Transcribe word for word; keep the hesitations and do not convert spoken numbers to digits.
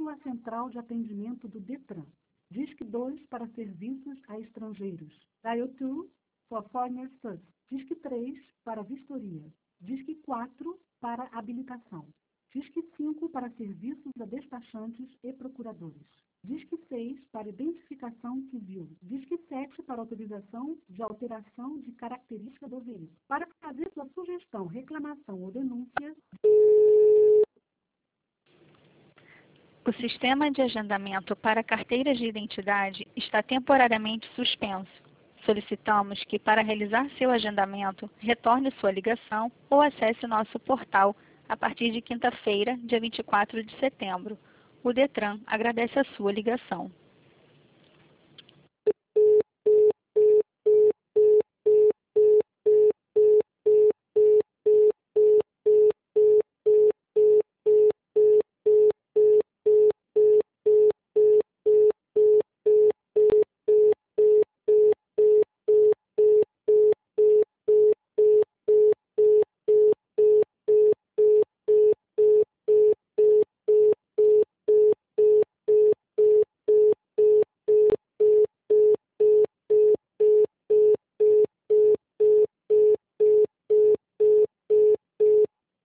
ligando à central de atendimento do DETRAN. Disque dois para serviços a estrangeiros. Dial dois for foreigners first. Disque três para vistoria. Disque quatro para habilitação. Disque cinco para serviços a despachantes e procuradores. Disque seis para identificação civil. Disque sete para autorização de alteração de característica do veículo. Para fazer sua sugestão, reclamação ou denúncia... O sistema de agendamento para carteiras de identidade está temporariamente suspenso. Solicitamos que, para realizar seu agendamento, retorne sua ligação ou acesse nosso portal a partir de quinta-feira, dia vinte e quatro de setembro. O DETRAN agradece a sua ligação.